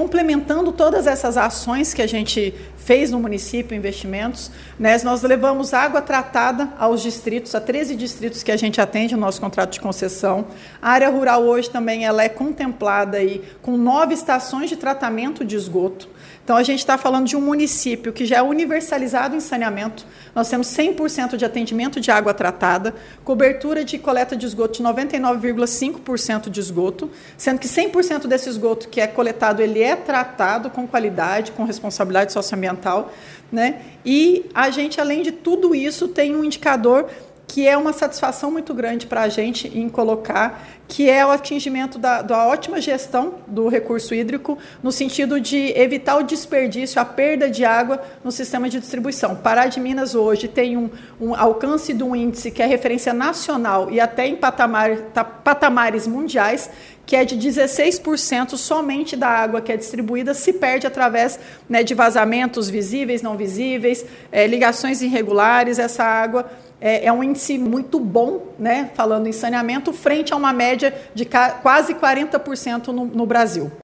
complementando todas essas ações que a gente fez no município, investimentos, né, nós levamos água tratada aos distritos, a 13 distritos que a gente atende no nosso contrato de concessão. A área rural hoje também ela é contemplada aí com 9 estações de tratamento de esgoto. Então, a gente está falando de um município que já é universalizado em saneamento. Nós temos 100% de atendimento de água tratada, cobertura de coleta de esgoto de 99,5% de esgoto, sendo que 100% desse esgoto que é coletado, ele é tratado com qualidade, com responsabilidade socioambiental, né? E a gente, além de tudo isso, tem um indicador que é uma satisfação muito grande para a gente em colocar, que é o atingimento da ótima gestão do recurso hídrico, no sentido de evitar o desperdício, a perda de água no sistema de distribuição. Pará de Minas hoje tem um alcance de um índice que é referência nacional e até em patamares mundiais, que é de 16% somente da água que é distribuída se perde através, né, de vazamentos visíveis, não visíveis, ligações irregulares. Essa água é um índice muito bom, né, falando em saneamento, frente a uma média de quase 40% no Brasil.